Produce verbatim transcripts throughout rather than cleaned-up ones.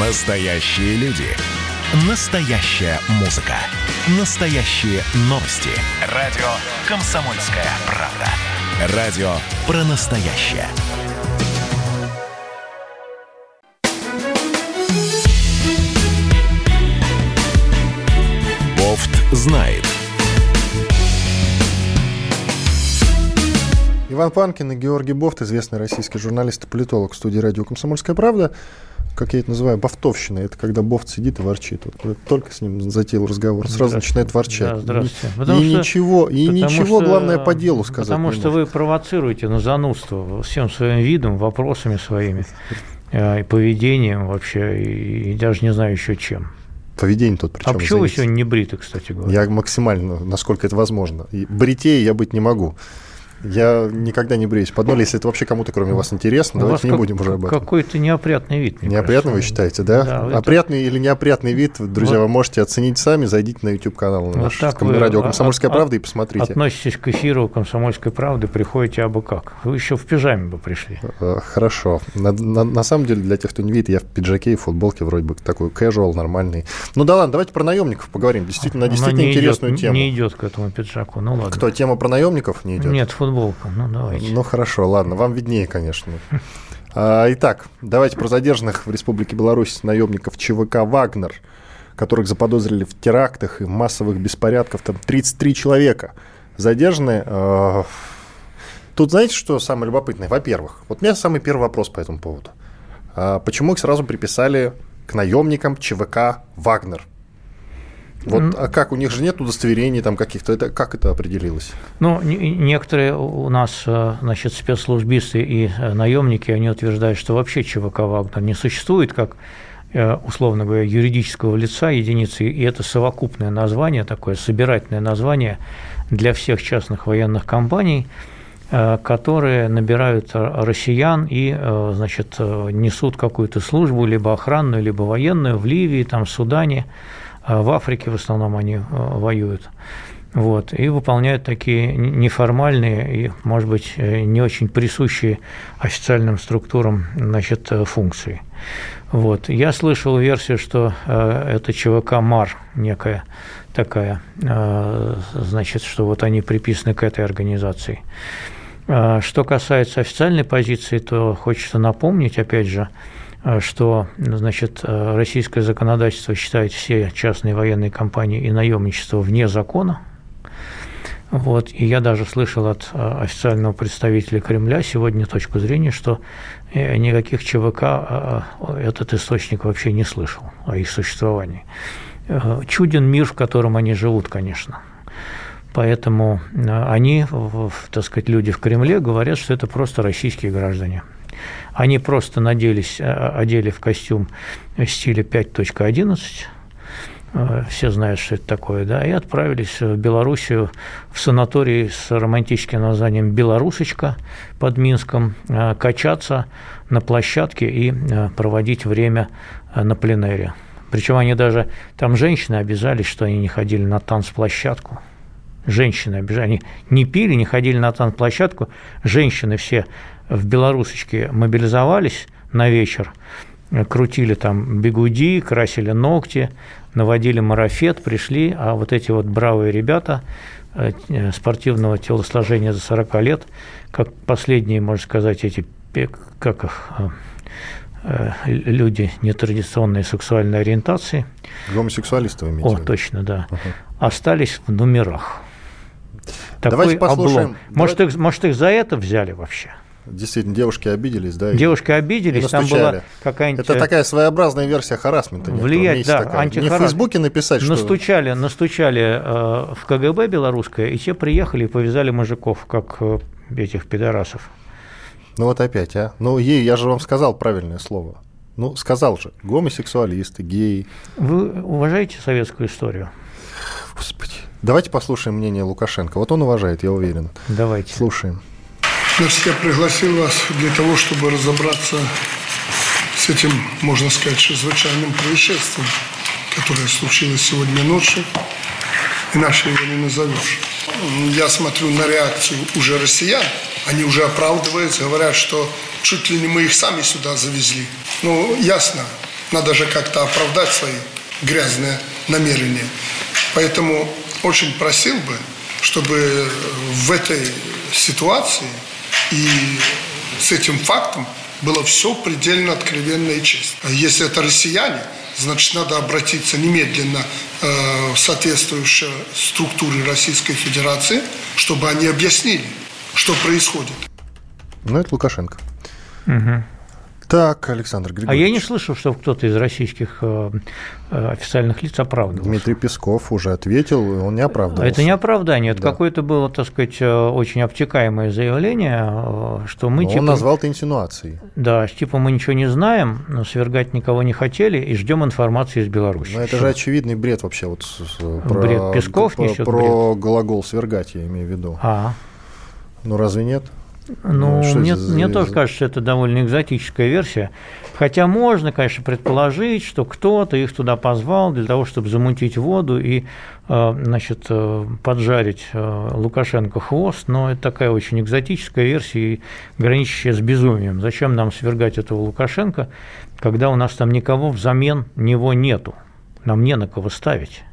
Настоящие люди. Настоящая музыка. Настоящие новости. Радио «Комсомольская правда». Радио про настоящее. Бофт знает. Иван Панкин и Георгий Бофт, известный российский журналист и политолог в студии радио «Комсомольская правда». Как я это называю, бофтовщина. Это когда Бофт сидит и ворчит. Вот только с ним затеял разговор, сразу начинает ворчать. Да, здравствуйте. И, потому и что, ничего, и ничего что, главное, по делу сказать Потому не что может. вы провоцируете на занудство всем своим видом, вопросами своими, и поведением вообще, и даже не знаю еще чем. Поведение тут причем. А почему вы сегодня не бриты, кстати говоря? Я максимально, насколько это возможно. И бритее я быть не могу. Я никогда не бреюсь под ноль, если это вообще кому-то, кроме вас, интересно. У давайте не как, будем уже об этом. Какой-то неопрятный вид. Неопрятный, кажется. Вы считаете, да? да Опрятный это... или неопрятный вид, друзья, вот. Вы можете оценить сами. Зайдите на YouTube-канал вот наш радио «Комсомольская от, правда» и посмотрите. Относитесь к эфиру «Комсомольской правды», приходите абы как. Вы еще в пижаме бы пришли. Хорошо. На, на, на самом деле, для тех, кто не видит, я в пиджаке и футболке вроде бы такой casual, нормальный. Ну да ладно, давайте про наемников поговорим. Действительно, Она действительно интересную идет, тему. Не идет к этому пиджаку, ну ладно. Кто, тема про наемников не идет? Нет, футболка, ну давай. Ну, хорошо, ладно, вам виднее, конечно. А, итак, давайте про задержанных в Республике Беларусь наемников ЧВК «Вагнер», которых заподозрили в терактах и массовых беспорядках. Там тридцать три человека задержаны. А, тут знаете, что самое любопытное? Во-первых, вот у меня самый первый вопрос по этому поводу. А, почему их сразу приписали к наемникам ЧВК «Вагнер»? Вот, а как? У них же нет удостоверений там каких-то. Это, как это определилось? Ну, некоторые у нас, значит, спецслужбисты и наемники, они утверждают, что вообще ЧВК «Вагнер» не существует как, условно говоря, юридического лица, единицы, и это совокупное название, такое собирательное название для всех частных военных компаний, которые набирают россиян и, значит, несут какую-то службу, либо охранную, либо военную в Ливии, там, в Судане. В Африке в основном они воюют, вот, и выполняют такие неформальные и, может быть, не очень присущие официальным структурам, значит, функции. Вот. Я слышал версию, что это ЧВК МАР некая такая, значит, что вот они приписаны к этой организации. Что касается официальной позиции, то хочется напомнить, опять же, что, значит, российское законодательство считает все частные военные компании и наемничество вне закона. Вот. И я даже слышал от официального представителя Кремля сегодня точку зрения, что никаких ЧВК этот источник вообще не слышал о их существовании. Чуден мир, в котором они живут, конечно. Поэтому они, так сказать, люди в Кремле говорят, что это просто российские граждане. Они просто наделись, одели в костюм стиля пять точка одиннадцать, все знают, что это такое, да, и отправились в Белоруссию в санаторий с романтическим названием «Белорусочка» под Минском, качаться на площадке и проводить время на пленэре. Причем они даже, там женщины обижались, что они не ходили на танцплощадку. Женщины обижались, они не пили, не ходили на танцплощадку, женщины все в Белорусочке мобилизовались на вечер, крутили там бигуди, красили ногти, наводили марафет, пришли, а вот эти вот бравые ребята спортивного телосложения за сорок лет, как последние, можно сказать, эти, как их, люди нетрадиционной сексуальной ориентации. Гомосексуалисты вы имеете? О, точно, да. Uh-huh. Остались в номерах. Давайте Такой послушаем. облом. Может, Давайте... их, может, их за это взяли вообще? Действительно, девушки обиделись, да? Девушки обиделись, там была какая-нибудь... Это такая своеобразная версия харассмента. Влиять, да, антихарасмент. Не в Фейсбуке написать, настучали, что... Настучали э, в ка гэ бэ белорусское, и те приехали и повязали мужиков, как э, этих пидорасов. Ну вот опять, а? Ну, ей, я же вам сказал правильное слово. Ну, сказал же, гомосексуалисты, геи. Вы уважаете советскую историю? Господи. Давайте послушаем мнение Лукашенко. Вот он уважает, я уверен. Давайте. Слушаем. Значит, я пригласил вас для того, чтобы разобраться с этим, можно сказать, чрезвычайным происшествием, которое случилось сегодня ночью, иначе его не назовешь. Я смотрю на реакцию уже россиян, они уже оправдываются, говорят, что чуть ли не мы их сами сюда завезли. Ну, ясно, надо же как-то оправдать свои грязные намерения. Поэтому очень просил бы, чтобы в этой ситуации и с этим фактом было все предельно откровенно и честно. Если это россияне, значит, надо обратиться немедленно э, в соответствующие структуры Российской Федерации, чтобы они объяснили, что происходит. Ну, это Лукашенко. Угу. Так, Александр Григорьевич. А я не слышал, что кто-то из российских э, официальных лиц оправдывался. Дмитрий Песков уже ответил, он не оправдывался. Это не оправдание, это да. какое-то было, так сказать, очень обтекаемое заявление, что мы Но типа... Он назвал это инсинуацией. Да, типа мы ничего не знаем, но свергать никого не хотели и ждем информации из Беларуси. Но это же очевидный бред вообще. Вот, про, бред Песков про, несет про бред. глагол «свергать» я имею в виду. А. Ну, разве нет? Ну, ну мне, за... мне тоже кажется, что это довольно экзотическая версия. Хотя можно, конечно, предположить, что кто-то их туда позвал для того, чтобы замутить воду и, значит, поджарить Лукашенко хвост, но это такая очень экзотическая версия и граничащая с безумием. Зачем нам свергать этого Лукашенко, когда у нас там никого взамен него нету? Нам не на кого ставить.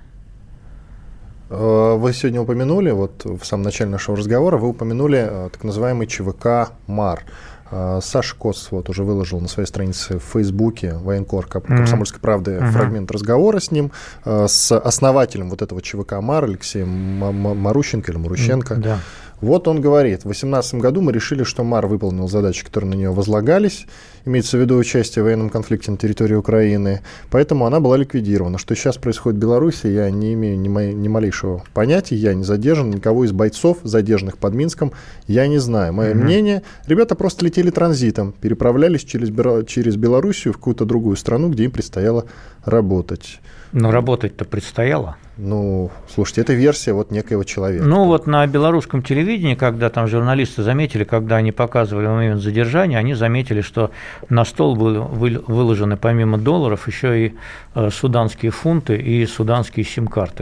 Вы сегодня упомянули, вот в самом начале нашего разговора, вы упомянули так называемый ЧВК «Мар». Саша Коц вот уже выложил на своей странице в Фейсбуке военкор «Комсомольской правды» mm-hmm. фрагмент разговора с ним, с основателем вот этого ЧВК «Мар» Алексеем Марущенко или Марущенко. Mm-hmm. Да. Вот он говорит, в две тысячи восемнадцатом году мы решили, что МАР выполнил задачи, которые на нее возлагались, имеется в виду участие в военном конфликте на территории Украины, поэтому она была ликвидирована. Что сейчас происходит в Беларуси, я не имею ни, мо- ни малейшего понятия, я не задержан, никого из бойцов, задержанных под Минском, я не знаю. Мое mm-hmm. мнение, ребята просто летели транзитом, переправлялись через, через Белоруссию в какую-то другую страну, где им предстояло работать. Но работать-то предстояло. Ну, слушайте, это версия вот некоего человека. Ну, вот на белорусском телевидении, когда там журналисты заметили, когда они показывали момент задержания, они заметили, что на стол были выложены помимо долларов еще и суданские фунты и суданские сим-карты.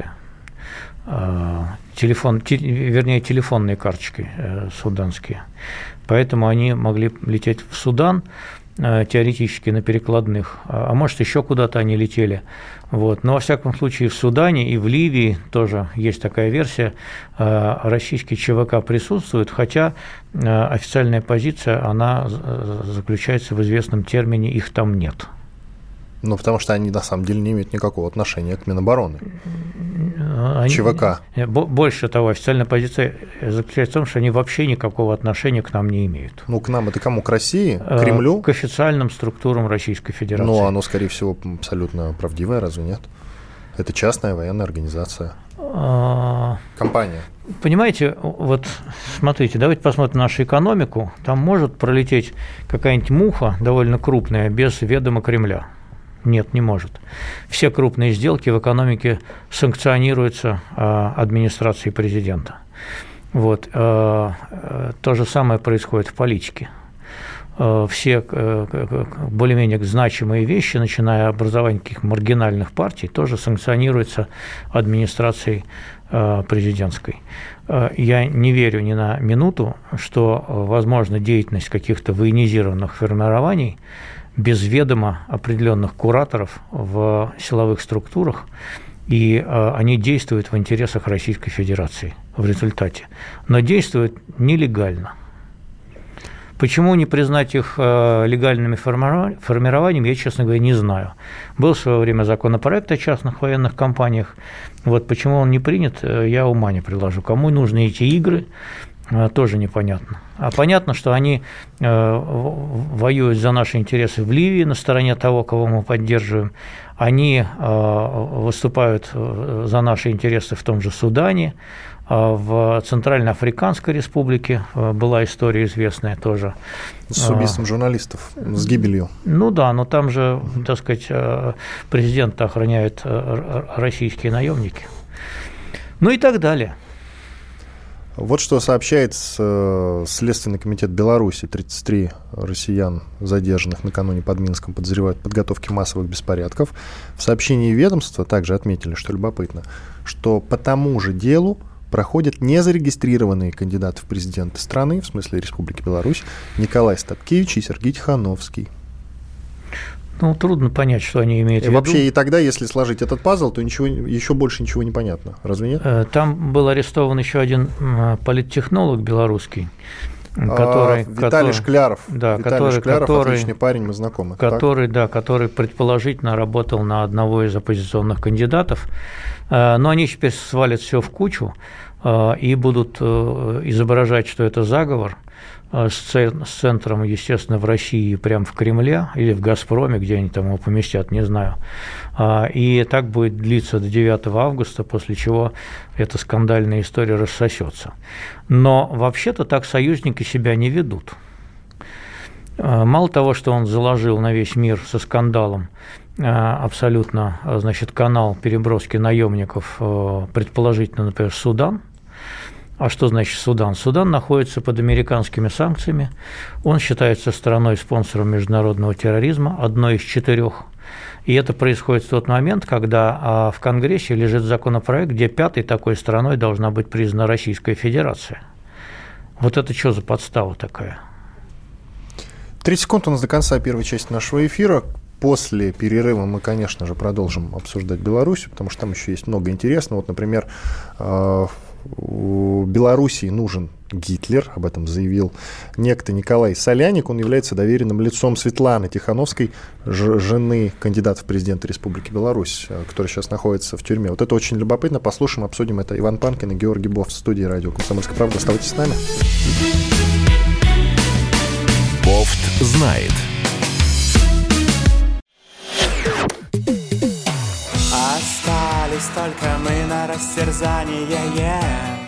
Телефон, те, вернее, телефонные карточки суданские. Поэтому они могли лететь в Судан, теоретически на перекладных, а может, еще куда-то они летели. Вот. Но, во всяком случае, в Судане и в Ливии тоже есть такая версия. Российский ЧВК присутствует, хотя официальная позиция, она заключается в известном термине «их там нет». Ну, потому что они, на самом деле, не имеют никакого отношения к Минобороны. Они, ЧВК. Больше того, официальная позиция заключается в том, что они вообще никакого отношения к нам не имеют. Ну, к нам это кому? К России? К Кремлю? К официальным структурам Российской Федерации. Ну, оно, скорее всего, абсолютно правдивое, разве нет? Это частная военная организация. А... Компания. Понимаете, вот смотрите, давайте посмотрим нашу экономику. Там может пролететь какая-нибудь муха довольно крупная без ведома Кремля. Нет, не может. Все крупные сделки в экономике санкционируются э, администрацией президента. Вот. Э, э, то же самое происходит в политике. Э, все э, более-менее значимые вещи, начиная от образования каких-то маргинальных партий, тоже санкционируются администрацией э, президентской. Э, я не верю ни на минуту, что э, возможна деятельность каких-то военизированных формирований без ведома определенных кураторов в силовых структурах, и э, они действуют в интересах Российской Федерации в результате, но действуют нелегально. Почему не признать их э, легальными формированиями, я, честно говоря, не знаю. Был в свое время законопроект о частных военных компаниях, вот почему он не принят, я ума не приложу. Кому нужны эти игры, тоже непонятно. А понятно, что они э, воюют за наши интересы в Ливии на стороне того, кого мы поддерживаем. Они э, выступают за наши интересы в том же Судане. В Центральноафриканской Республике была история известная тоже. С убийством журналистов, с гибелью. Ну да, но там же, так сказать, президента охраняют российские наемники. Ну и так далее. Вот что сообщает Следственный комитет Беларуси. тридцать три россиян, задержанных накануне под Минском, подозревают в подготовке массовых беспорядков. В сообщении ведомства также отметили, что любопытно, что по тому же делу проходят незарегистрированные кандидаты в президенты страны, в смысле Республики Беларусь, Николай Статкевич и Сергей Тихановский. Ну, трудно понять, что они имеют и в виду. Вообще, и тогда, если сложить этот пазл, то ничего, еще больше ничего не понятно. Разве нет? Там был арестован еще один политтехнолог белорусский, который, а, Виталий который, Шкляров. Да, Виталий который, Шкляров, который, отличный парень, мы знакомы. Который, да, который предположительно работал на одного из оппозиционных кандидатов. Но они теперь свалят все в кучу и будут изображать, что это заговор, с центром, естественно, в России, прямо в Кремле или в «Газпроме», где они там его поместят, не знаю. И так будет длиться до девятого августа, после чего эта скандальная история рассосется. Но вообще-то так союзники себя не ведут. Мало того, что он заложил на весь мир со скандалом абсолютно, значит, канал переброски наемников, предположительно, например, Судан. А что значит Судан? Судан находится под американскими санкциями. Он считается страной-спонсором международного терроризма, одной из четырех. И это происходит в тот момент, когда в Конгрессе лежит законопроект, где пятой такой страной должна быть признана Российская Федерация. Вот это что за подстава такая? тридцать секунд у нас до конца первой части нашего эфира. После перерыва мы, конечно же, продолжим обсуждать Беларусь, потому что там еще есть много интересного. Вот, например, Белоруссии нужен Гитлер, об этом заявил некто Николай Соляник. Он является доверенным лицом Светланы Тихановской, жены кандидата в президенты Республики Беларусь, которая сейчас находится в тюрьме. Вот это очень любопытно. Послушаем, обсудим это. Иван Панкин и Георгий Бофт в студии радио «Комсомольская правда». Оставайтесь с нами. Бофт знает. Остались только мы на растерзание, yeah.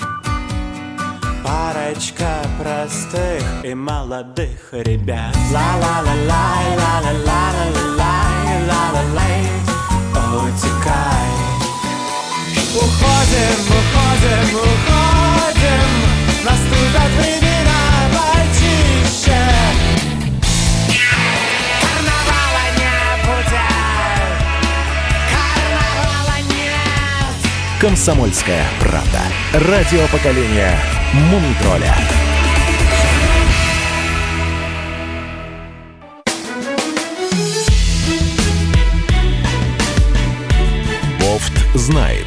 Парочка простых и молодых ребят. Ла-ла-ла-лай, ла-ла-ла-ла-ла-лай, ла-ла-лай, утекай. Уходим, уходим, уходим, наступят времена почище. Карнавала не будет, карнавала нет. «Комсомольская правда». Радио поколения Мумий-тролля. Бофт знает.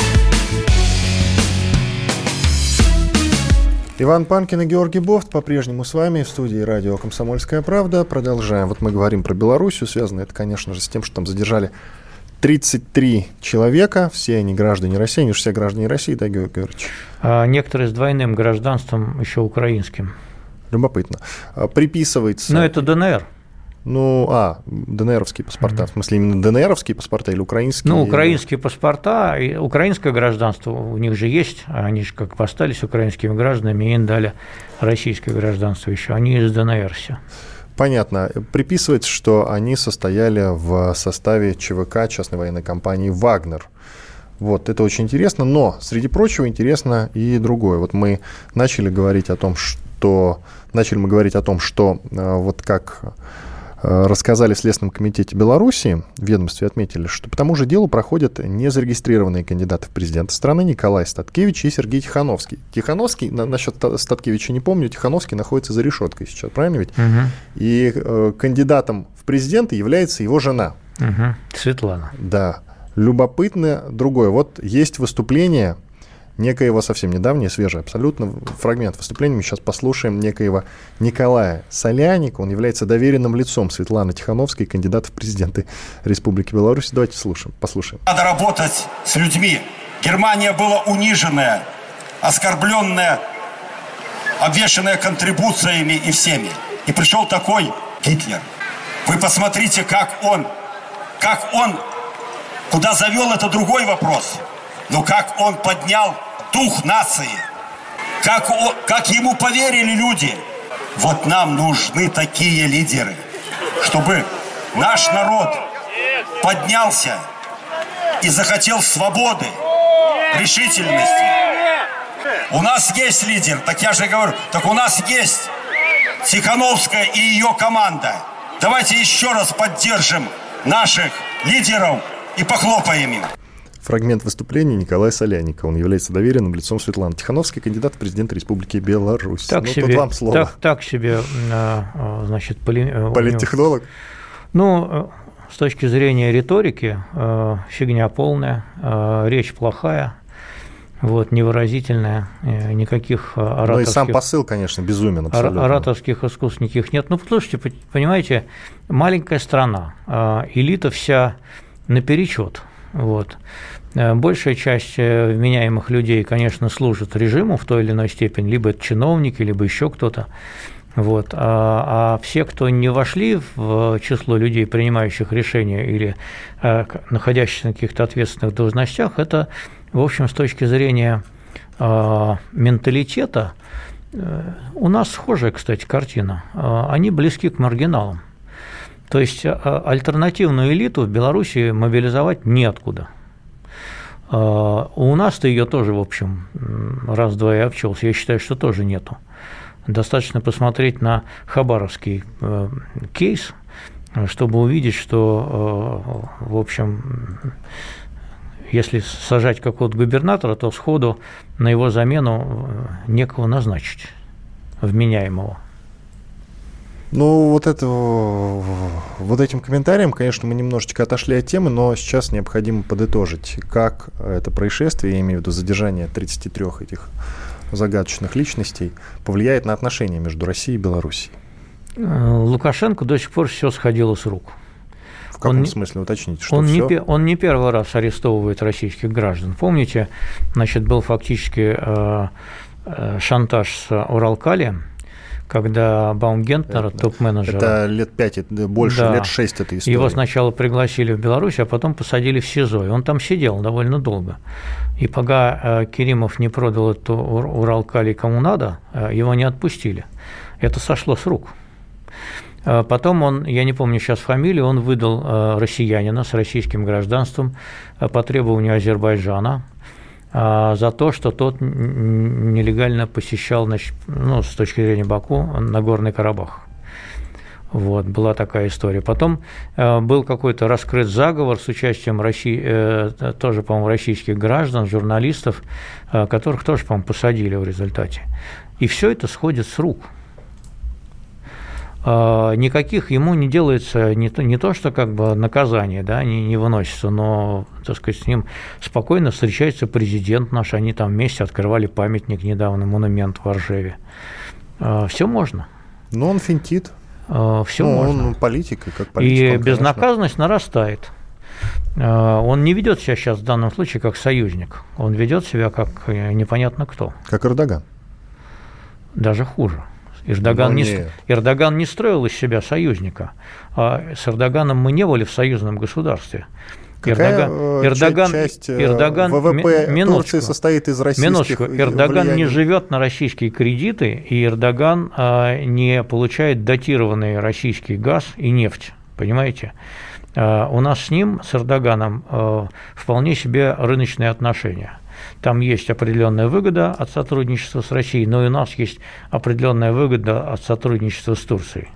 Иван Панкин и Георгий Бофт по-прежнему с вами в студии радио «Комсомольская правда». Продолжаем. Вот мы говорим про Белоруссию. Связано это, конечно же, с тем, что там задержали тридцать три человека, все они граждане России, они же все граждане России, да, Георгий Георгиевич? А некоторые с двойным гражданством, еще украинским. Любопытно. Приписывается... Но это ДНР. Ну, а, ДНРовские паспорта, mm-hmm. в смысле именно ДНРовские паспорта или украинские? Ну, украинские паспорта, и украинское гражданство у них же есть, они же как бы остались украинскими гражданами, и им дали российское гражданство еще, они из ДНР все. Понятно. Приписывается, что они состояли в составе ЧВК, частной военной компании «Вагнер». Вот, это очень интересно, но, среди прочего, интересно и другое. Вот мы начали говорить о том, что... Начали мы говорить о том, что вот как рассказали в Следственном комитете Беларуси, в ведомстве отметили, что по тому же делу проходят незарегистрированные кандидаты в президенты страны Николай Статкевич и Сергей Тихановский. Тихановский, на, насчет Статкевича не помню, Тихановский находится за решеткой сейчас, правильно ведь? Угу. И э, кандидатом в президенты является его жена. Угу. Светлана. Да. Любопытно другое. Вот есть выступление некоего совсем недавнее, свежее абсолютно, фрагмент выступления. Мы сейчас послушаем некоего Николая Соляника. Он является доверенным лицом Светланы Тихановской, кандидата в президенты Республики Беларусь. Давайте слушаем, послушаем. Надо работать с людьми. Германия была униженная, оскорбленная, обвешанная контрибуциями и всеми. И пришел такой Гитлер. Вы посмотрите, как он, как он, куда завел, это другой вопрос. Но как он поднял дух нации, как, он, как ему поверили люди. Вот нам нужны такие лидеры, чтобы наш народ поднялся и захотел свободы, решительности. У нас есть лидер, так я же говорю, так у нас есть Тихановская и ее команда. Давайте еще раз поддержим наших лидеров и похлопаем им. Фрагмент выступления Николая Соляника. Он является доверенным лицом Светланы Тихановской, кандидат в президенты Республики Беларусь. Так, ну, себе, тут вам слово. Так, так себе, значит, поли... политтехнолог? Ну, С точки зрения риторики, э, фигня полная, э, речь плохая, вот, невыразительная, э, никаких ораторских... Ну и сам посыл, конечно, безумен абсолютно. Ораторских искусств никаких нет. Ну, послушайте, понимаете, маленькая страна, э, элита вся наперечет, вот. Большая часть вменяемых людей, конечно, служит режиму в той или иной степени, либо это чиновники, либо еще кто-то. Вот. А, а все, кто не вошли в число людей, принимающих решения или а, находящихся на каких-то ответственных должностях, это, в общем, с точки зрения а, менталитета, а, у нас схожая, кстати, картина. А, они близки к маргиналам. То есть а, альтернативную элиту в Беларуси мобилизовать неоткуда. У нас-то ее тоже, в общем, раз-два и обчелся. Я считаю, что тоже нету. Достаточно посмотреть на хабаровский э, кейс, чтобы увидеть, что, э, в общем, если сажать какого-то губернатора, то сходу на его замену некого назначить, вменяемого. Ну, вот, это, вот этим комментарием, конечно, мы немножечко отошли от темы, но сейчас необходимо подытожить, как это происшествие, я имею в виду задержание тридцати трёх этих загадочных личностей, повлияет на отношения между Россией и Белоруссией. Лукашенко до сих пор все сходило с рук. В каком он, смысле? Уточните, что он все? Не, он не первый раз арестовывает российских граждан. Помните, значит, был фактически э, э, шантаж с Уралкали, когда Баумгентнер, топ-менеджер... Это лет пять, больше, да, лет шесть этой истории. Его сначала пригласили в Беларусь, а потом посадили в СИЗО. И он там сидел довольно долго. И пока э, Керимов не продал эту Уралкали кому надо, э, его не отпустили. Это сошло с рук. Э, потом он, я не помню сейчас фамилию, он выдал э, россиянина с российским гражданством э, по требованию Азербайджана, за то, что тот нелегально посещал, значит, ну, с точки зрения Баку, Нагорный Карабах. Вот, была такая история. Потом э, был какой-то раскрыт заговор с участием России, э, тоже, по-моему, российских граждан, журналистов, э, которых тоже, по-моему, посадили в результате. И все это сходит с рук. Никаких ему не делается не то, не то что как бы наказание, да, не, не выносится, но, так сказать, с ним спокойно встречается президент наш, они там вместе открывали памятник недавно, монумент в Варшаве. Все можно. Но он финтит. Все ну, можно. Он политик, и как политик. И он, безнаказанность нарастает. Он не ведет себя сейчас в данном случае как союзник, он ведет себя как непонятно кто. Как Эрдоган. Даже хуже. Эрдоган не, Эрдоган не строил из себя союзника, а с Эрдоганом мы не были в союзном государстве. Какая Эрдоган, Эрдоган, часть Эрдоган, ВВП Турции состоит из российских минуточку, Эрдоган влияний? Не живет на российские кредиты, и Эрдоган а, не получает датированный российский газ и нефть, понимаете? А, у нас с ним, с Эрдоганом, а, вполне себе рыночные отношения. Там есть определенная выгода от сотрудничества с Россией, но и у нас есть определенная выгода от сотрудничества с Турцией.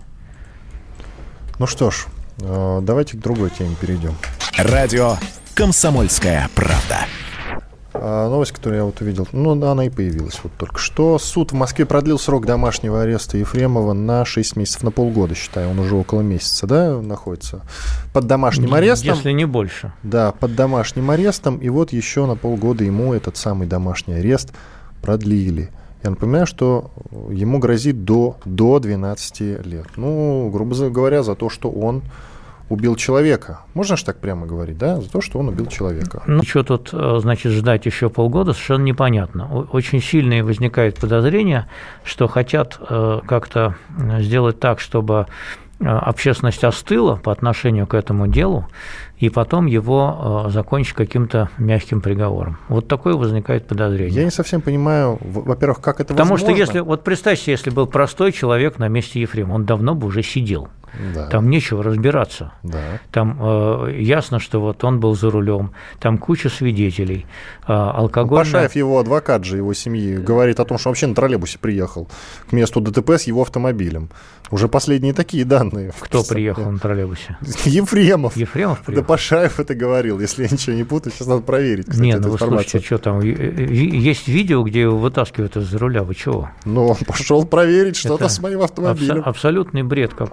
Ну что ж, давайте к другой теме перейдем. Радио «Комсомольская правда». Новость, которую я вот увидел, ну, она и появилась вот только что. Суд в Москве продлил срок домашнего ареста Ефремова на шесть месяцев, на полгода, считаю. Он уже около месяца, да, находится под домашним арестом. Если не больше. Да, под домашним арестом. И вот еще на полгода ему этот самый домашний арест продлили. Я напоминаю, что ему грозит до, до двенадцати лет. Ну, грубо говоря, за то, что он убил человека. Можно же так прямо говорить, да? За то, что он убил человека. Ну, что тут, значит, ждать еще полгода, совершенно непонятно. Очень сильное возникает подозрение, что хотят как-то сделать так, чтобы общественность остыла по отношению к этому делу, и потом его закончить каким-то мягким приговором. Вот такое возникает подозрение. Я не совсем понимаю, во-первых, как это Потому возможно. Потому что если, вот представьте, если был простой человек на месте Ефремова, он давно бы уже сидел. Да. Там нечего разбираться. Да. Там э, ясно, что вот он был за рулем, там куча свидетелей, э, алкогольная... Пашаев, его адвокат же, его семьи, говорит о том, что вообще на троллейбусе приехал к месту ДТП с его автомобилем. Уже последние такие данные. Кто приехал на троллейбусе? Ефремов. Ефремов приехал? Да Пашаев это говорил, если я ничего не путаю, сейчас надо проверить, кстати, не, эту ну вы слушайте, что там, есть видео, где его вытаскивают из-за руля, вы чего? Ну, он пошел проверить что-то это с моим автомобилем. Абсо- абсолютный бред какой-то. Они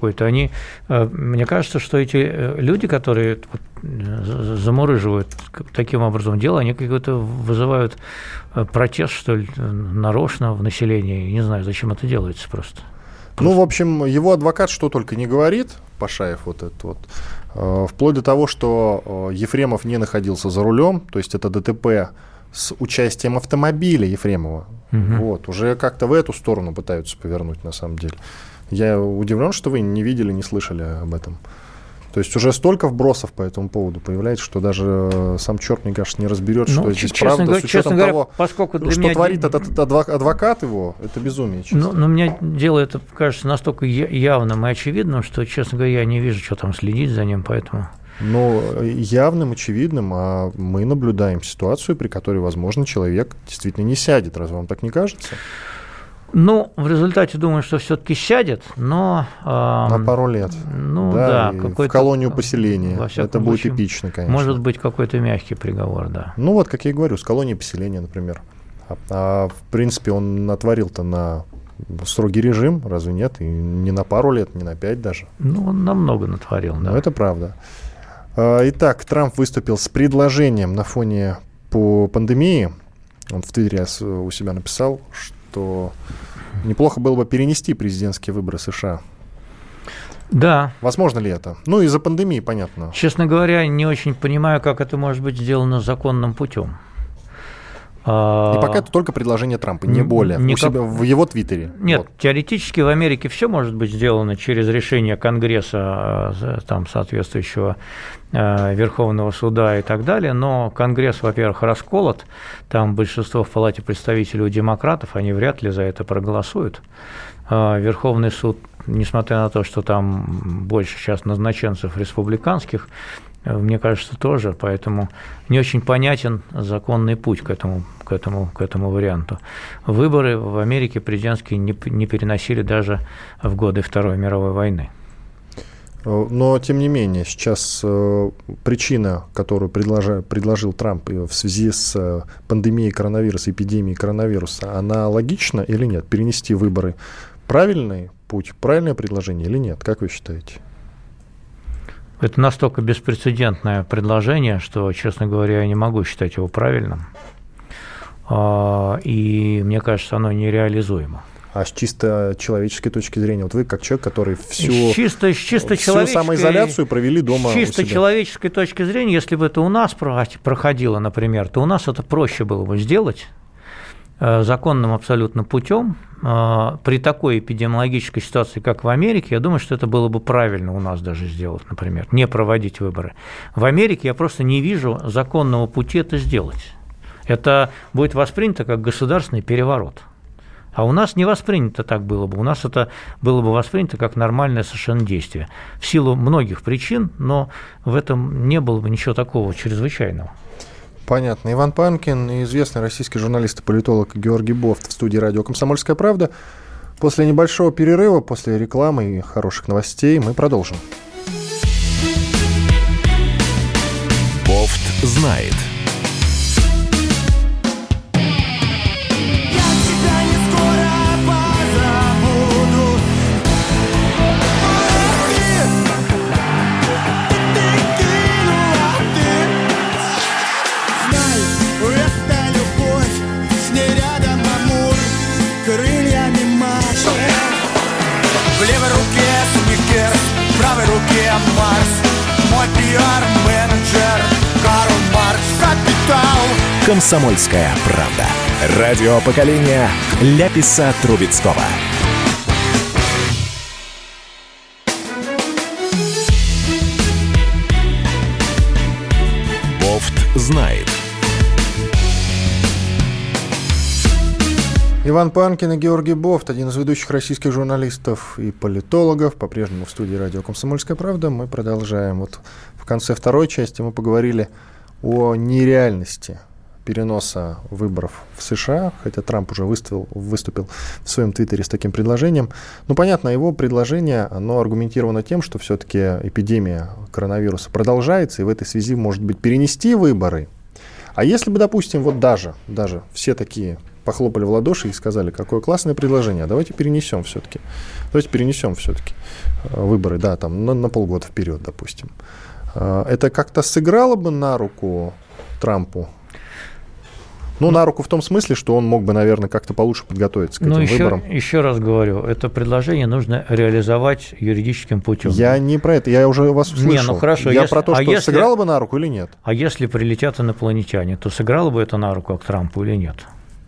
они, мне кажется, что эти люди, которые замурыживают таким образом дело, они какой-то вызывают протест, что ли, нарочно в населении. Не знаю, зачем это делается просто. Ну, в общем, его адвокат что только не говорит, Пашаев вот этот вот, э, вплоть до того, что э, Ефремов не находился за рулем, то есть это ДТП с участием автомобиля Ефремова. Угу. Вот, уже как-то в эту сторону пытаются повернуть, на самом деле. Я удивлен, что вы не видели, не слышали об этом. То есть уже столько вбросов по этому поводу появляется, что даже сам черт, мне кажется, не разберет, ну, что здесь правда, говоря, с учетом говоря, того, поскольку для что меня... творит этот адвокат его, это безумие. Ну, но мне дело это кажется настолько явным и очевидным, что, честно говоря, я не вижу, что там следить за ним, поэтому... Ну, явным, очевидным, а мы наблюдаем ситуацию, при которой, возможно, человек действительно не сядет. Разве вам так не кажется? Ну, в результате думаю, что все-таки сядет, но... Э, на пару лет. Ну, да. да в колонию поселения. Это будет случае, эпично, конечно. Может быть, какой-то мягкий приговор, да. Ну, вот, как я и говорю, с колонии поселения, например. А, а в принципе, он натворил-то на строгий режим, разве нет? И не на пару лет, не на пять даже. Ну, он намного натворил, да. Ну, это правда. Итак, Трамп выступил с предложением на фоне по пандемии. Он в Твиттере у себя написал, что неплохо было бы перенести президентские выборы США. Да. Возможно ли это? Ну, из-за пандемии, понятно. Честно говоря, не очень понимаю, как это может быть сделано законным путем. И пока это только предложение Трампа, не более, Никак... у себя, в его Твиттере. Нет, вот. Теоретически в Америке все может быть сделано через решение Конгресса, там, соответствующего Верховного суда и так далее, но Конгресс, во-первых, расколот, там большинство в Палате представителей у демократов, они вряд ли за это проголосуют. Верховный суд, несмотря на то, что там больше сейчас назначенцев республиканских, мне кажется, тоже, поэтому не очень понятен законный путь к этому, к этому, к этому варианту. Выборы в Америке президентские не, не переносили даже в годы Второй мировой войны. Но, тем не менее, сейчас э, причина, которую предложи, предложил Трамп в связи с пандемией коронавируса, эпидемией коронавируса, она логична или нет? Перенести выборы – правильный путь, правильное предложение или нет? Как вы считаете? Это настолько беспрецедентное предложение, что, честно говоря, я не могу считать его правильным. И мне кажется, оно нереализуемо. А с чисто человеческой точки зрения, вот вы как человек, который всю, чисто, чисто всю самоизоляцию провели дома у себя. С чисто человеческой точки зрения, если бы это у нас проходило, например, то у нас это проще было бы сделать законным абсолютно путем. При такой эпидемиологической ситуации, как в Америке, я думаю, что это было бы правильно у нас даже сделать, например, не проводить выборы. В Америке я просто не вижу законного пути это сделать. Это будет воспринято как государственный переворот. А у нас не воспринято так было бы. У нас это было бы воспринято как нормальное совершенно действие. В силу многих причин, но в этом не было бы ничего такого чрезвычайного. Понятно. Иван Панкин и известный российский журналист и политолог Георгий Бофт в студии радио «Комсомольская правда». После небольшого перерыва, после рекламы и хороших новостей мы продолжим. Бофт знает. «Комсомольская правда». Радио поколения Ляписа Трубецкого. Бофт знает. Иван Панкин и Георгий Бофт, один из ведущих российских журналистов и политологов, по-прежнему в студии радио «Комсомольская правда». Мы продолжаем. Вот в конце второй части мы поговорили о нереальности переноса выборов в США, хотя Трамп уже выступил, выступил в своем твиттере с таким предложением. Ну, понятно, его предложение, оно аргументировано тем, что все-таки эпидемия коронавируса продолжается, и в этой связи, может быть, перенести выборы. А если бы, допустим, вот даже, даже все такие похлопали в ладоши и сказали, какое классное предложение, давайте перенесем все-таки. Давайте перенесем все-таки выборы, да, там на, на полгода вперед, допустим. Это как-то сыграло бы на руку Трампу? Ну, на руку в том смысле, что он мог бы, наверное, как-то получше подготовиться к этим ну, еще, выборам. Еще раз говорю, это предложение нужно реализовать юридическим путем. Я не про это, я уже вас услышал. Не, ну хорошо, я если, про то, что а если, сыграло бы на руку или нет. А если прилетят инопланетяне, то сыграло бы это на руку к Трампу или нет?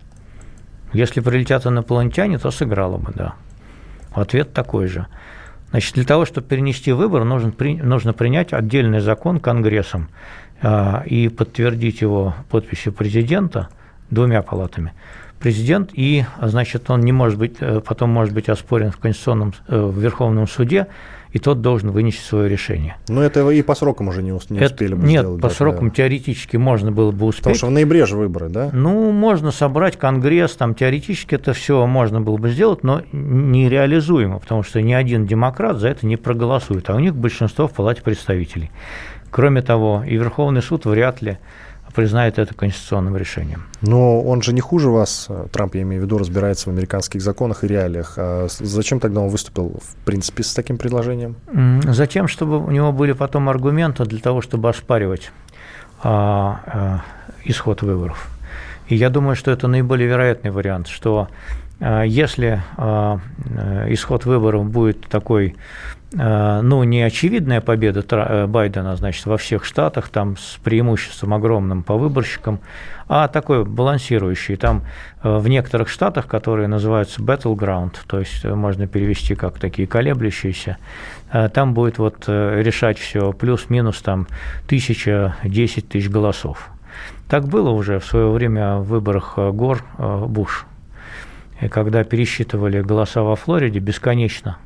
Если прилетят инопланетяне, то сыграло бы, да. Ответ такой же. Значит, для того, чтобы перенести выбор, нужно, нужно принять отдельный закон Конгрессом э, и подтвердить его подписью президента двумя палатами. Президент, и, значит, он не может быть, потом может быть оспорен в Конституционном, в Верховном суде, и тот должен вынести свое решение. Но это и по срокам уже не, не это, успели бы нет, сделать. Нет, по да, срокам да. теоретически можно было бы успеть. Потому что в ноябре же выборы, да? Ну, можно собрать Конгресс, там теоретически это все можно было бы сделать, но нереализуемо, потому что ни один демократ за это не проголосует, а у них большинство в Палате представителей. Кроме того, и Верховный суд вряд ли признает это конституционным решением. Но он же не хуже вас, Трамп, я имею в виду, разбирается в американских законах и реалиях. А зачем тогда он выступил, в принципе, с таким предложением? Затем, чтобы у него были потом аргументы для того, чтобы оспаривать а, а, исход выборов. И я думаю, что это наиболее вероятный вариант, что а, если а, исход выборов будет такой, ну, не очевидная победа Байдена, значит, во всех штатах, там, с преимуществом огромным по выборщикам, а такой балансирующий. Там в некоторых штатах, которые называются battleground, то есть можно перевести как такие колеблющиеся, там будет вот решать все плюс-минус там тысяча, десять тысяч голосов. Так было уже в свое время в выборах Гор, Буш, когда пересчитывали голоса во Флориде бесконечно.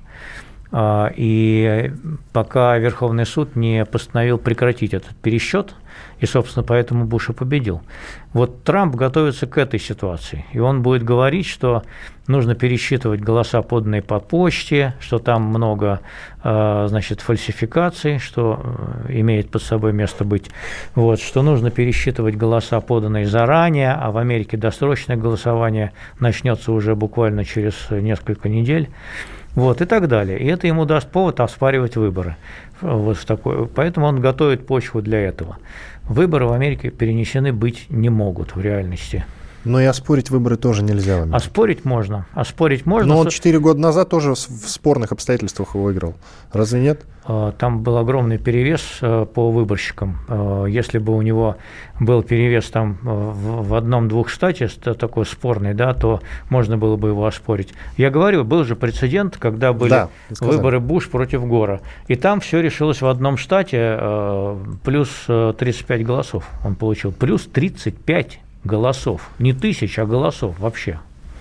И пока Верховный суд не постановил прекратить этот пересчет, и, собственно, поэтому Буш и победил. Вот Трамп готовится к этой ситуации, и он будет говорить, что нужно пересчитывать голоса, поданные по почте, что там много, значит, фальсификаций, что имеет под собой место быть, вот, что нужно пересчитывать голоса, поданные заранее, а в Америке досрочное голосование начнется уже буквально через несколько недель. Вот, и так далее. И это ему даст повод оспаривать выборы. Вот такой. Поэтому он готовит почву для этого. Выборы в Америке перенесены быть не могут в реальности. Но и оспорить выборы тоже нельзя в Америке. Оспорить можно. Оспорить можно. Но он четыре года назад тоже в спорных обстоятельствах выиграл. Разве нет? Там был огромный перевес по выборщикам. Если бы у него был перевес там в одном-двух штате, такой спорный, да, то можно было бы его оспорить. Я говорю, был же прецедент, когда были да, выборы Буш против Гора. И там все решилось в одном штате, плюс тридцать пять голосов он получил. Плюс тридцать пять голосов. Не тысяч, а голосов вообще.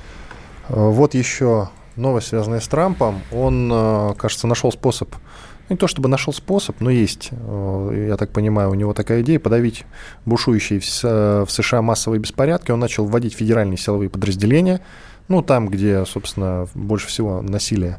Вот еще новость, связанная с Трампом. Он, кажется, нашел способ, не то чтобы нашел способ, но есть, я так понимаю, у него такая идея, подавить бушующие в США массовые беспорядки. Он начал вводить федеральные силовые подразделения, ну, там, где, собственно, больше всего насилия.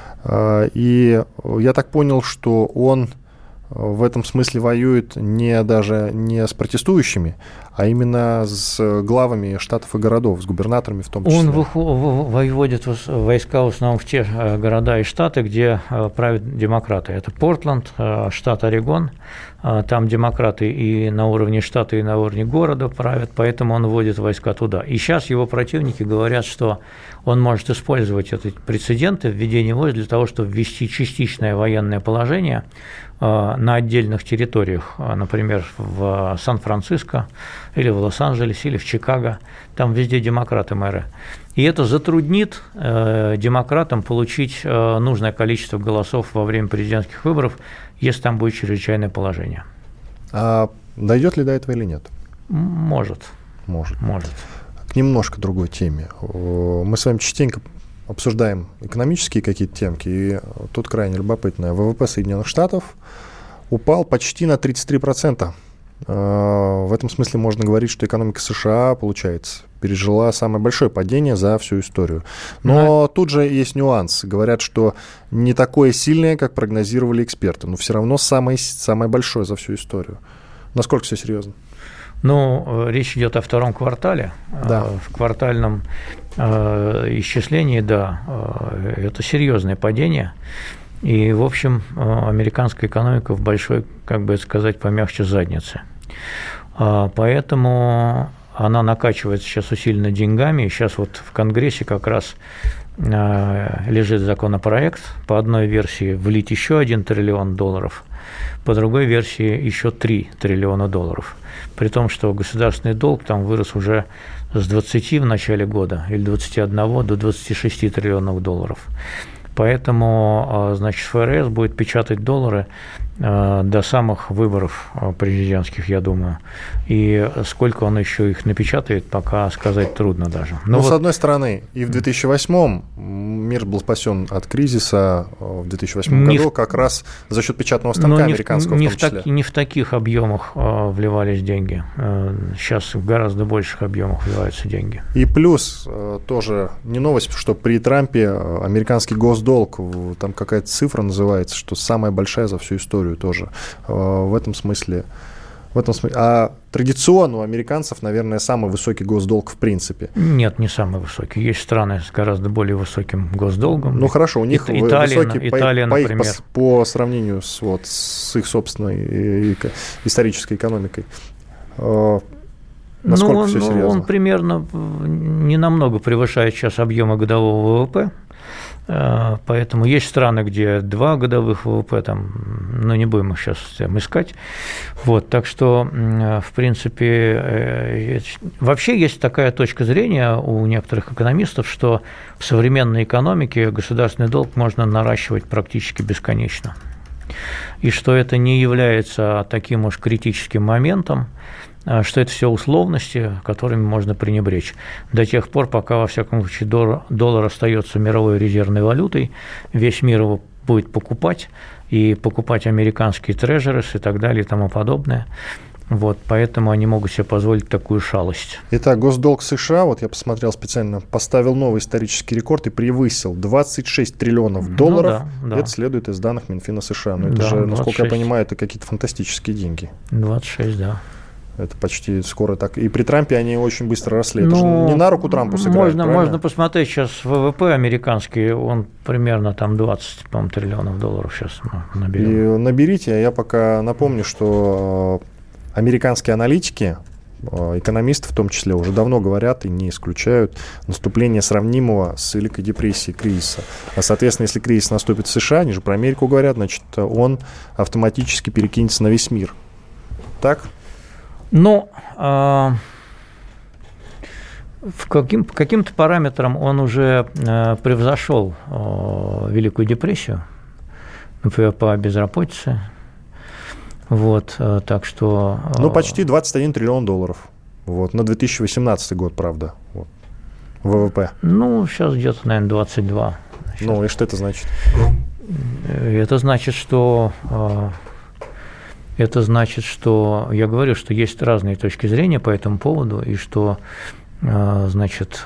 И я так понял, что он в этом смысле воюет не даже не с протестующими, а именно с главами штатов и городов, с губернаторами в том числе. Он выводит войска в основном в те города и штаты, где правят демократы. Это Портленд, штат Орегон, там демократы и на уровне штата, и на уровне города правят, поэтому он вводит войска туда. И сейчас его противники говорят, что он может использовать эти прецеденты введения войск для того, чтобы ввести частичное военное положение на отдельных территориях, например, в Сан-Франциско, или в Лос-Анджелесе, или в Чикаго, там везде демократы мэры. И это затруднит э, демократам получить э, нужное количество голосов во время президентских выборов, если там будет чрезвычайное положение. А дойдет ли до этого или нет? Может. Может. Может. К немножко другой теме. Мы с вами частенько обсуждаем экономические какие-то темки, и тут крайне любопытное. ВВП Соединенных Штатов упал почти на тридцать три процента. В этом смысле можно говорить, что экономика США, получается, пережила самое большое падение за всю историю. Но да. Тут же есть нюанс. Говорят, что не такое сильное, как прогнозировали эксперты, но все равно самое, самое большое за всю историю. Насколько все серьезно? Ну, речь идет о втором квартале. Да. В квартальном э, исчислении, да, э, это серьезное падение. И, в общем, э, американская экономика в большой, как бы сказать, помягче заднице. Э, поэтому она накачивается сейчас усиленно деньгами. И сейчас вот в Конгрессе как раз э, лежит законопроект. По одной версии влить еще один триллион долларов, по другой версии еще три триллиона долларов. При том, что государственный долг там вырос уже с двадцати в начале года или двадцати одного до двадцати шести триллионов долларов. Поэтому, значит, ФРС будет печатать доллары до самых выборов президентских, я думаю. И сколько он еще их напечатает, пока сказать трудно даже. Но, вот... с одной стороны, и в две тысячи восьмом мир был спасен от кризиса в две тысячи восьмом году в... как раз за счет печатного станка американского не в том числе. В так, не в таких объемах вливались деньги. Сейчас в гораздо больших объемах вливаются деньги. И плюс тоже не новость, что при Трампе американский госдолг, там какая-то цифра называется, что самая большая за всю историю тоже. В этом смысле... В этом смысле. А традиционно у американцев, наверное, самый высокий госдолг в принципе. Нет, не самый высокий. Есть страны с гораздо более высоким госдолгом. Ну хорошо, у них Италия, высокий Италия, по, например. по, по сравнению с, вот, с их собственной исторической экономикой. Насколько ну, все он, серьезно? Он примерно не намного превышает сейчас объемы годового ВВП. Поэтому есть страны, где два годовых ВВП, там, но не будем их сейчас там искать. Вот, так что, в принципе, вообще есть такая точка зрения у некоторых экономистов, что в современной экономике государственный долг можно наращивать практически бесконечно. И что это не является таким уж критическим моментом, что это все условности, которыми можно пренебречь. До тех пор, пока, во всяком случае, доллар, доллар остается мировой резервной валютой, весь мир его будет покупать, и покупать американские трежерис и так далее и тому подобное. Вот, поэтому они могут себе позволить такую шалость. Итак, госдолг США, вот я посмотрел специально, поставил новый исторический рекорд и превысил двадцать шесть триллионов долларов. Ну, да, да. Это следует из данных Минфина США. Но это да, же, насколько двадцать шесть. Я понимаю, это какие-то фантастические деньги. двадцать шесть, да. Это почти скоро так. И при Трампе они очень быстро росли. Это ну, же не на руку Трампу сыграет, можно, правильно? можно посмотреть сейчас ВВП американский, он примерно там двадцать, по-моему, триллионов долларов сейчас наберем. И наберите, а я пока напомню, что американские аналитики, экономисты в том числе, уже давно говорят и не исключают наступление сравнимого с Великой депрессией кризиса. А, соответственно, если кризис наступит в США, они же про Америку говорят, значит, он автоматически перекинется на весь мир. Так? Ну, э, в каким, по каким-то параметрам он уже э, превзошел э, Великую депрессию, например, по безработице. Вот, э, так что... Э, ну, почти двадцать один триллион долларов. Вот, на две тысячи восемнадцатый год, правда, вот, ВВП. Ну, сейчас где-то, наверное, двадцать два. Сейчас. Ну, и что это значит? Это значит, что... Э, Это значит, что я говорю, что есть разные точки зрения по этому поводу, и что, значит,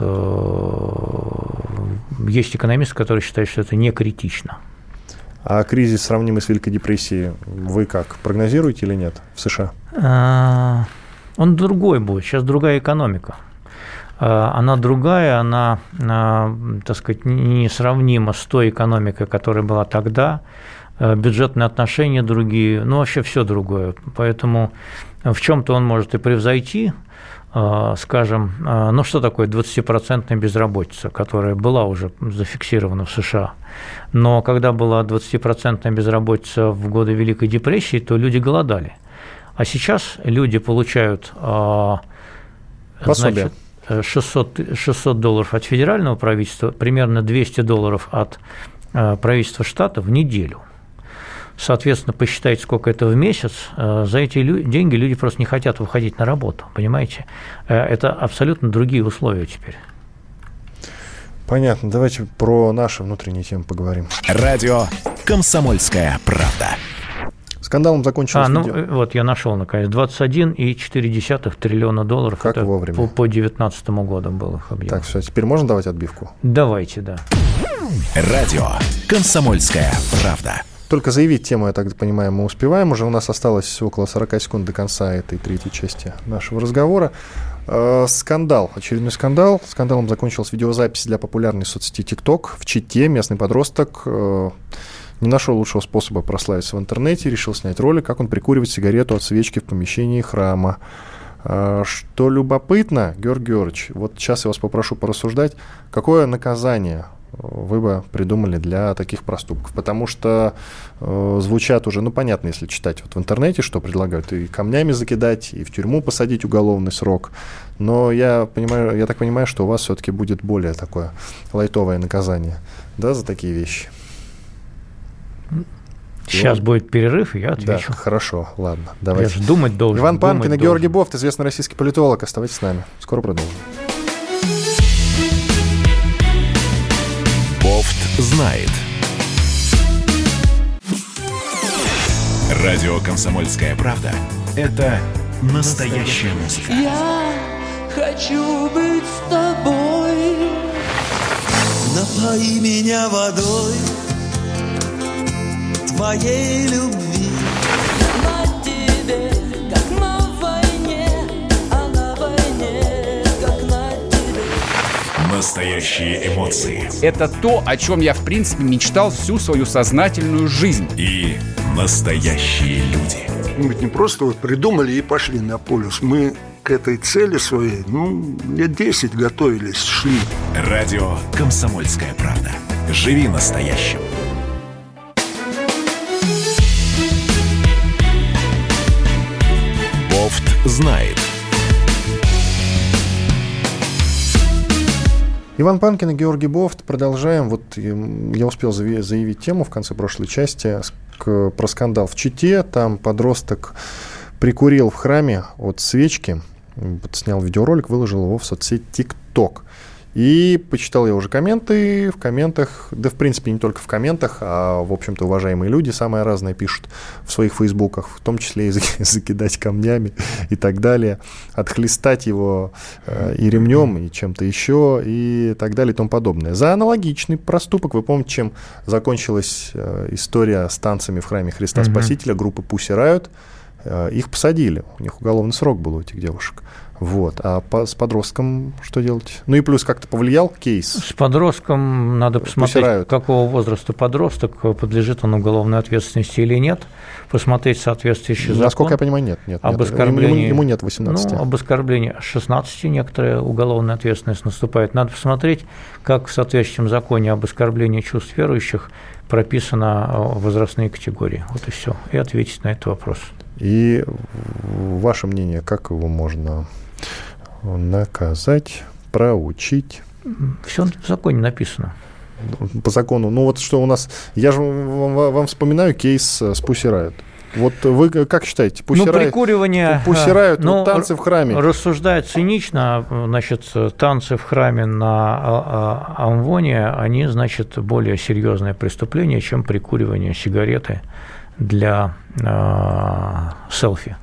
есть экономисты, которые считают, что это не критично. А кризис, сравнимый с Великой депрессией, вы как, прогнозируете или нет в США? Он другой будет, сейчас другая экономика. Она другая, она, так сказать, несравнима с той экономикой, которая была тогда. Бюджетные отношения другие, ну, вообще все другое. Поэтому в чем-то он может и превзойти, скажем, ну, что такое двадцатипроцентная безработица, которая была уже зафиксирована в США. Но когда была двадцатипроцентная безработица в годы Великой депрессии, то люди голодали. А сейчас люди получают, значит, шестьсот, шестьсот долларов от федерального правительства, примерно двести долларов от правительства штата в неделю. Соответственно, посчитайте, сколько это в месяц. За эти деньги люди просто не хотят выходить на работу, понимаете? Это абсолютно другие условия теперь. Понятно. Давайте про наши внутренние темы поговорим. Радио «Комсомольская правда». Скандалом закончилось. А, ну видео. вот я нашел наконец. двадцать один и четыре десятых триллиона долларов. Как это вовремя. По две тысячи девятнадцатому году был их объем. Так, все, теперь можно давать отбивку? Давайте, да. Радио «Комсомольская правда». только заявить тему, я так понимаю, мы успеваем. Уже у нас осталось около сорок секунд до конца этой третьей части нашего разговора. Э, скандал, очередной скандал. Скандалом закончилась видеозапись для популярной соцсети TikTok. В Чите местный подросток э, не нашел лучшего способа прославиться в интернете, решил снять ролик, как он прикуривает сигарету от свечки в помещении храма. Э, что любопытно, Георгий Георгиевич, вот сейчас я вас попрошу порассуждать, какое наказание вы бы придумали для таких проступков? Потому что э, звучат уже, ну, понятно, если читать вот в интернете, что предлагают, и камнями закидать, и в тюрьму посадить уголовный срок. Но я понимаю, я так понимаю, что у вас все-таки будет более такое лайтовое наказание, да, за такие вещи? Сейчас и будет перерыв, и я отвечу. Да, хорошо, ладно, давайте. Я же думать должен. Иван Панкин и должен. Георгий Бофт, известный российский политолог. Оставайтесь с нами. Скоро продолжим. Бофт знает. Радио «Комсомольская правда» — это настоящая музыка. Я хочу быть с тобой. Напои меня водой твоей любви. На тебе, как на войне, а на войне, как на тебе. Настоящие эмоции. Это то, о чем я, в принципе, мечтал всю свою сознательную жизнь. И настоящие люди. Мы ведь не просто вот придумали и пошли на полюс. Мы к этой цели своей, ну, лет десять готовились, шли. Радио «Комсомольская правда». Живи настоящим. Бофт знает. Иван Панкин и Георгий Бофт. Продолжаем. Вот я успел заявить тему в конце прошлой части к, про скандал в Чите. Там подросток прикурил в храме от свечки, снял видеоролик, выложил его в соцсеть TikTok. И почитал я уже комменты. В комментах, да, в принципе, не только в комментах, а, в общем-то, уважаемые люди самое разное пишут в своих фейсбуках, в том числе и закидать камнями и так далее, отхлестать его э, и ремнем, и чем-то еще, и так далее, и тому подобное. За аналогичный проступок, вы помните, чем закончилась э, история с танцами в храме Христа mm-hmm. Спасителя, группы Pussy Riot, э, их посадили, у них уголовный срок был у этих девушек. Вот. А по, с подростком что делать? Ну и плюс как-то повлиял кейс? С подростком надо посмотреть, Посирают. какого возраста подросток, подлежит он уголовной ответственности или нет, посмотреть соответствующий закон. Насколько я понимаю, нет. нет, об нет. оскорблении, ему, ему нет восемнадцати. Ну, об оскорблении шестнадцати некоторая уголовная ответственность наступает. Надо посмотреть, как в соответствующем законе об оскорблении чувств верующих прописаны возрастные категории. Вот и все. И ответить на этот вопрос. И ваше мнение, как его можно наказать, проучить? Все в законе написано. По закону. Ну вот что у нас... Я же вам, вам вспоминаю кейс с Pussy Riot. Вот вы как считаете? Pussy ну, Riot, прикуривание... Pussy Riot, ну, вот танцы в храме. Рассуждая цинично, значит, танцы в храме на Амвоне, они, значит, более серьезное преступление, чем прикуривание сигареты для э, селфи.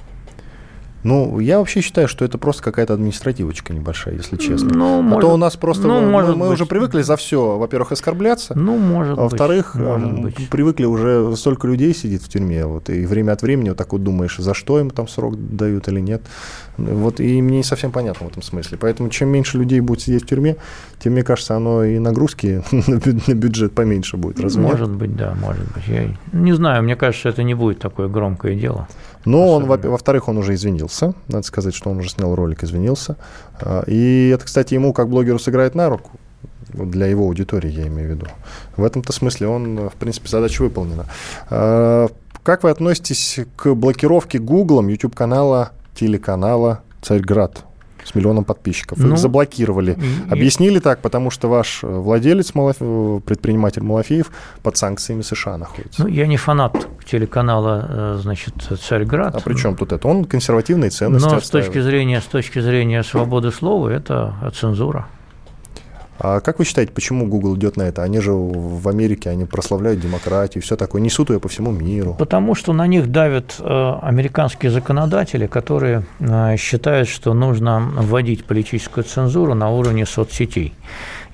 Ну, я вообще считаю, что это просто какая-то административочка небольшая, если честно. Ну, а может, то у нас просто... ну, мы мы быть. уже привыкли за все, во-первых, оскорбляться. Ну, может а во-вторых, быть, может быть. привыкли уже, столько людей сидит в тюрьме, вот, и время от времени вот так вот думаешь, за что им там срок дают или нет. Вот, и мне не совсем понятно в этом смысле. Поэтому чем меньше людей будет сидеть в тюрьме, тем, мне кажется, оно и нагрузки на бюджет поменьше будет. Разве может нет? быть, да, может быть. Я не знаю, мне кажется, это не будет такое громкое дело. Но он, во- во-вторых, он уже извинился. Надо сказать, что он уже снял ролик, извинился. И это, кстати, ему как блогеру сыграет на руку. Для его аудитории, я имею в виду. В этом-то смысле он, в принципе, задача выполнена. Как вы относитесь к блокировке Гуглом YouTube-канала, телеканала «Царьград» с миллионом подписчиков? Ну, их заблокировали. и... Объяснили так, потому что ваш владелец, Малаф... предприниматель Малафеев, под санкциями США находится. Ну, я не фанат телеканала, значит, «Царьград». А при чем тут это? Он консервативные ценности Но с отстаивает. точки зрения, с точки зрения свободы слова это цензура. А как вы считаете, почему Google идет на это? Они же в Америке, они прославляют демократию, все такое, несут ее по всему миру. Потому что на них давят э, американские законодатели, которые э, считают, что нужно вводить политическую цензуру на уровне соцсетей.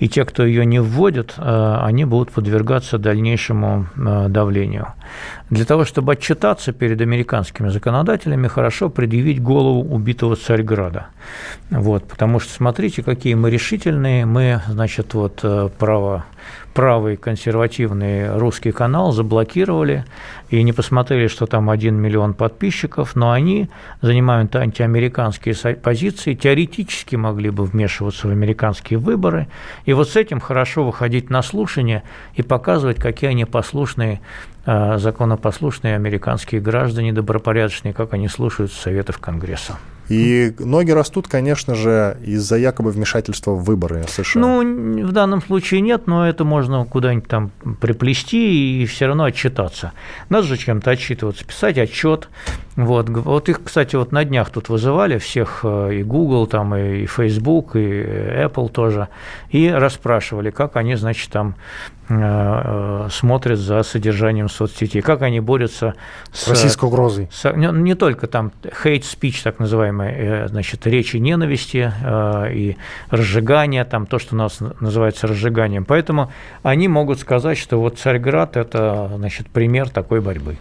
и те, кто ее не вводят, они будут подвергаться дальнейшему давлению. Для того, чтобы отчитаться перед американскими законодателями, хорошо предъявить голову убитого Царьграда. Вот, потому что смотрите, какие мы решительные, мы, значит, вот право, правый консервативный русский канал заблокировали и не посмотрели, что там один миллион подписчиков, но они занимают антиамериканские позиции, теоретически могли бы вмешиваться в американские выборы, и вот с этим хорошо выходить на слушание и показывать, какие они послушные, законопослушные американские граждане, добропорядочные, как они слушаются советов Конгресса. И ноги растут, конечно же, из-за якобы вмешательства в выборы США. Ну, в данном случае нет, но это можно куда-нибудь там приплести и все равно отчитаться. Надо же чем-то отчитываться, писать отчет. Вот, вот их, кстати, вот на днях тут вызывали всех, и Google, там, и Facebook, и Apple тоже, и расспрашивали, как они, значит, там смотрят за содержанием соцсетей, как они борются с российской угрозой. С, не, не только там hate speech, так называемые, значит, речи ненависти э, и разжигания, там то, что у нас называется разжиганием. Поэтому они могут сказать, что вот Царьград – это, значит, пример такой борьбы.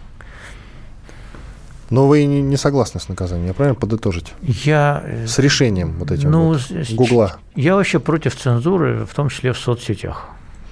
Но вы не согласны с наказанием, я правильно подытожить? Я... С решением вот этим ну, вот Гугла. Я вообще против цензуры, в том числе в соцсетях.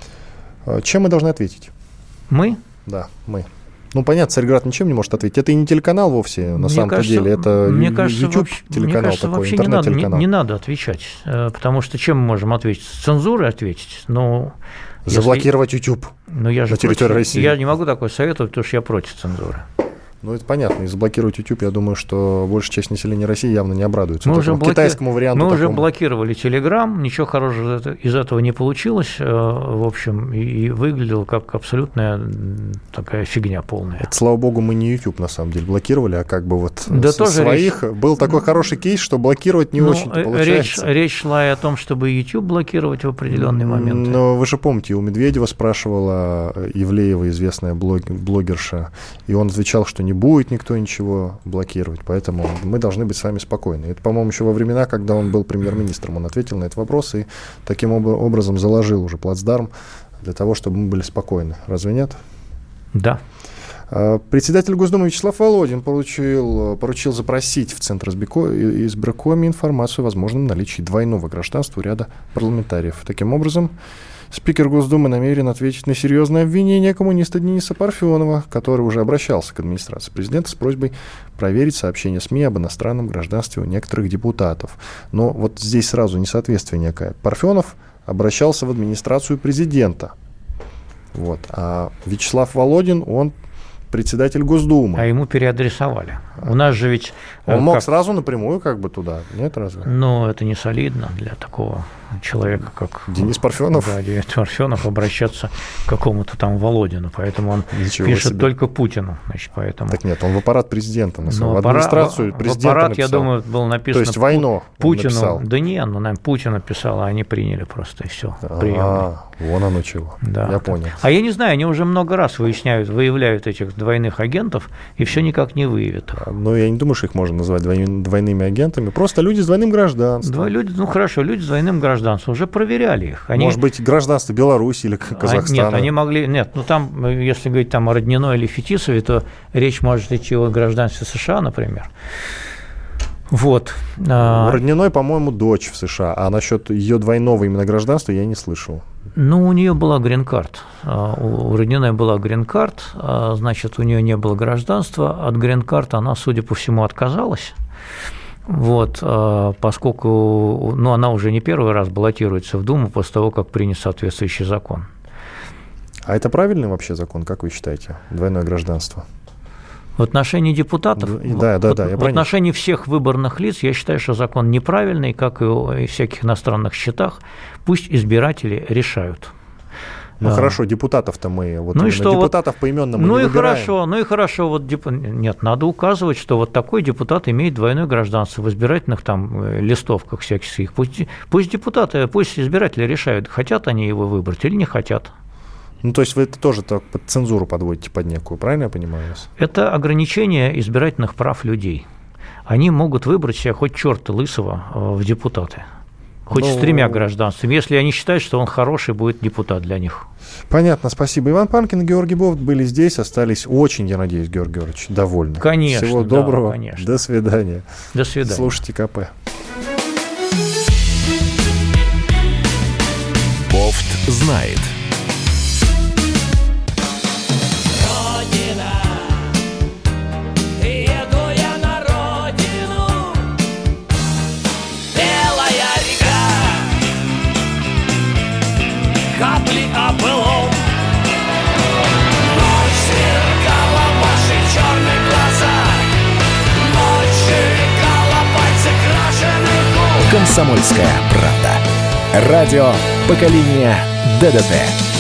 Чем мы должны ответить? Мы? Да, мы. Ну, понятно, Царьград ничем не может ответить. Это и не телеканал вовсе, на мне самом-то кажется, деле. Это мне кажется, YouTube-телеканал мне кажется, такой, вообще интернет-телеканал. Не надо, не, не надо отвечать, потому что чем мы можем ответить? С цензурой ответить? Ну, заблокировать если... YouTube ну, я же на территории против... России. Я не могу такое советовать, потому что я против цензуры. Ну, это понятно. И заблокировать YouTube, я думаю, что большая часть населения России явно не обрадуется мы уже блоки... китайскому варианту. Мы такому. уже блокировали Telegram, ничего хорошего из этого не получилось, в общем, и выглядело как абсолютная такая фигня полная. Это, слава богу, мы не YouTube, на самом деле, блокировали, а как бы вот да тоже своих. Речь... Был такой хороший кейс, что блокировать не ну, очень-то получается. Речь, речь шла и о том, чтобы YouTube блокировать в определенный момент. Но вы же помните, у Медведева спрашивала Ивлеева, известная блог... блогерша, и он отвечал, что не будет никто ничего ничего блокировать, поэтому мы должны быть с вами спокойны. Это, по-моему, еще во времена, когда он был премьер-министром, он ответил на этот вопрос и таким образом заложил уже плацдарм для того, чтобы мы были спокойны. Разве нет? Да. Председатель Госдумы Вячеслав Володин поручил, поручил запросить в Центр избиркома информацию о возможном наличии двойного гражданства у ряда парламентариев. Таким образом, спикер Госдумы намерен ответить на серьезное обвинение коммуниста Дениса Парфенова, который уже обращался к администрации президента с просьбой проверить сообщения СМИ об иностранном гражданстве у некоторых депутатов. Но вот здесь сразу несоответствие некое. Парфенов обращался в администрацию президента. Вот. А Вячеслав Володин, он председатель Госдумы. А ему переадресовали. У нас же ведь... Он мог как... сразу напрямую как бы туда, нет разве? Ну, это не солидно для такого человека, как... Денис Парфенов? Да, Денис Парфенов обращаться к какому-то там Володину, поэтому он Ничего пишет себе. Только Путину. Значит, поэтому... Так нет, он в аппарат президента написал, ну, в администрацию в, президента в аппарат, написал. я думаю, было написано... То есть войну Путину. написал. Да нет, ну, наверное, Путина писал, а они приняли просто, и все. А, вон оно чего. Да. Я понял. А я не знаю, они уже много раз выясняют, выявляют этих двойных агентов, и все никак не выявят их. Ну, я не думаю, что их можно назвать двойными агентами. Просто люди с двойным гражданством. Два люди, ну, хорошо, люди с двойным гражданством. Уже проверяли их. Они... Может быть, гражданство Беларуси или Казахстана? Нет, они могли... Нет, ну, там, если говорить там о Родниной или Фетисове, то речь может идти о гражданстве США, например. Вот. У Родниной, по-моему, дочь в США, а насчет ее двойного именно гражданства я не слышал. Ну, у нее была грин-карт. У Родниной была грин-карт, значит, у нее не было гражданства. От грин-карты она, судя по всему, отказалась. Вот, поскольку ну, она уже не первый раз баллотируется в Думу после того, как принят соответствующий закон. А это правильный вообще закон, как вы считаете, двойное гражданство? В отношении депутатов, да, да, в, да, я в отношении всех выборных лиц, я считаю, что закон неправильный, как и о всяких иностранных счетах. Пусть избиратели решают. Ну а, хорошо, депутатов-то мы вот ну и что, депутатов вот, поименно мы ну не и выбираем. Хорошо, ну и хорошо, вот деп... нет, надо указывать, что вот такой депутат имеет двойное гражданство в избирательных там листовках всяких. Пусть, пусть депутаты, пусть избиратели решают, хотят они его выбрать или не хотят. Ну, то есть вы это тоже так под цензуру подводите под некую, правильно я понимаю вас? Это ограничение избирательных прав людей. Они могут выбрать себе хоть черта лысого в депутаты. Хоть Ну, с тремя гражданствами, если они считают, что он хороший будет депутат для них. Понятно, спасибо. Иван Панкин и Георгий Бофт были здесь, остались очень, я надеюсь, Георгий Георгиевич, довольны. Конечно. Всего да, доброго. конечно. До свидания. До свидания. Слушайте ка пэ. Бофт знает. Капли о былом. Ночь сверкала ваши черные глаза. Ночь сверкала пальцы крашеных губ. Комсомольская правда. Радио поколения ДДТ.